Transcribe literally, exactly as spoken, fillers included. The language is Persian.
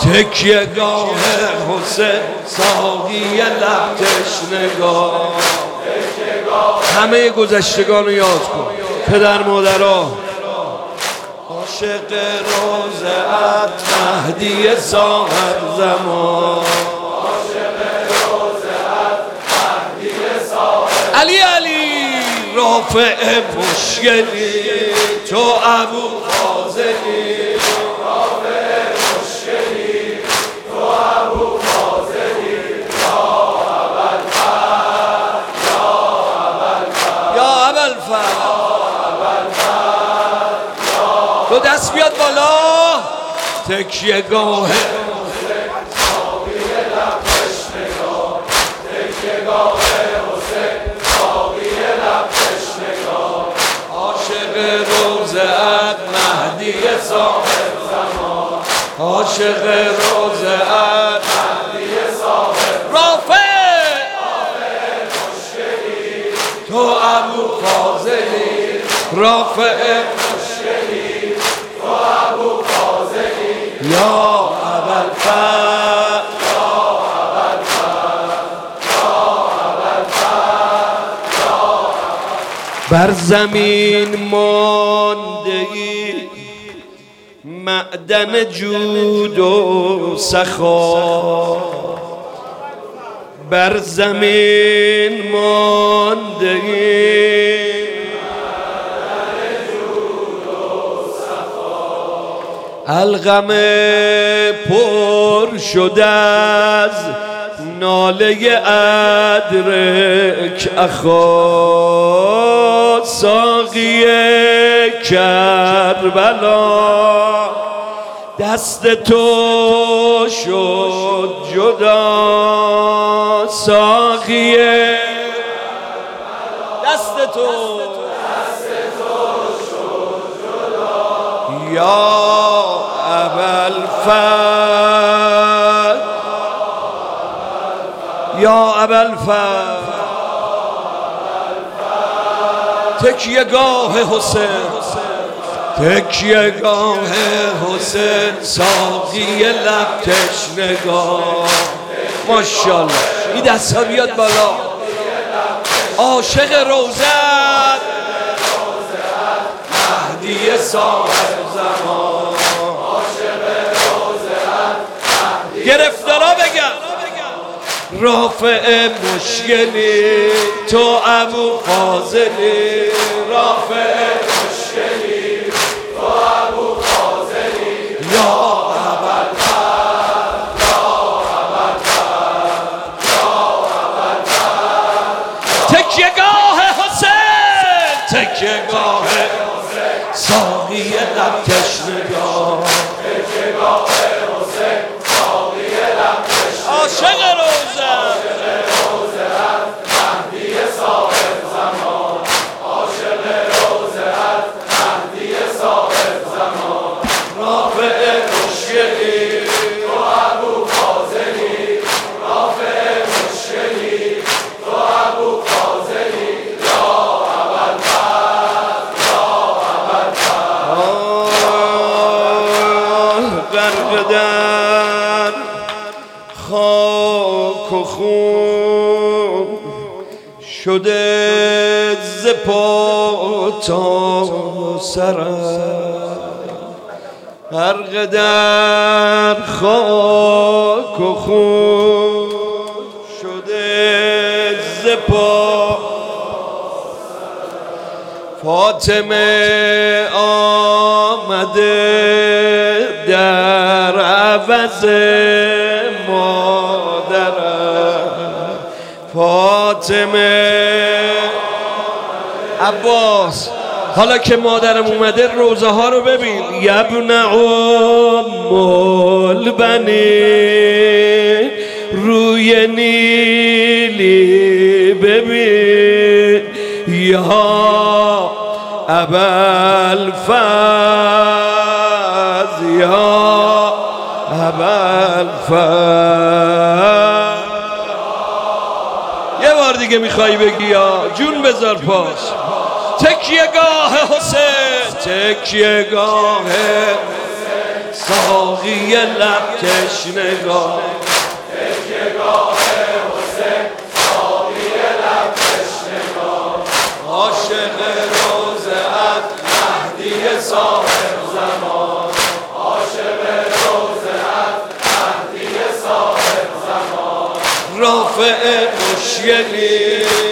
تکیه گاه حسین ساقی لب تشنگان. همه گذشتگان رو یاد کن، پدر مادرها، عاشق روضه‌ات مهدی ساحر زمان، علی علی رافع مشکلی تو ابو فاضلی، تو دست بیاد بالا. تکیه گاه عاشق روضه‌ات مهدی صاحب زمان، عاشق روضه‌ات مهدی صاحب رافع مشکلی تو ابو فاضلی، رافع مشکلی تو ابو فاضلی، یا ابوالفضل یا ابوالفضل یا ابوالفضل یا ابوالفضل. بر زمین ماندگی معدن جود و سخا، بر زمین ماندگی الغم پر شده از ناله ادرک اخا، ساقی کربلا دست تو شد جدا، ساقی دست تو شد جدا، یا ابوالفضل یا ابوالفضل. تکیه گاه حسین، تکیه گاه حسین ساقی لب تشنگان. ماشاءالله این دست ها بیاد بالا. عاشق روضه‌ات مهدی صاحب زمان، گرفتارا بگم رافع مشکلی تو ابو فاضلی، رافع مشکلی تو ابو فاضلی، یا ابوالفضل یا ابوالفضل یا ابوالفضل. تکیه گاه حسین، تکیه گاه ساقی لب تشنگان، تکیه گاه حسین ساقی لب تشنگان، عاشق روضه‌ات مهدی صاحب زمان، عاشق روضه‌ات مهدی صاحب زمان، رافع مشکلی تو ابو فاضلی، رافع مشکلی تو ابو فاضلی، یا ابوالفضل یا ابوالفضل. غرق در خاک و خون شده ز پا تا سرم، غرق در خاک و خون شده ز پا. فاطمه آمده در عوض مادرم، فاطمه عباس حالا که مادرم اومده روضه ها رو ببین. یبن ام البنین روی نیلی ببین، یا ابوالفضل یا ابوالفضل. یه بار دیگه میخوای بگی یا جون بذار پاس. تکیه گاه حسین، تکیه گاه ساقی لب تشنگان تکیهگاه حسین ساقی لب تشنگان عاشق روضه‌ات مهدی صاحب زمان عاشق روضه‌ات مهدی صاحب زمان رافع مشکلی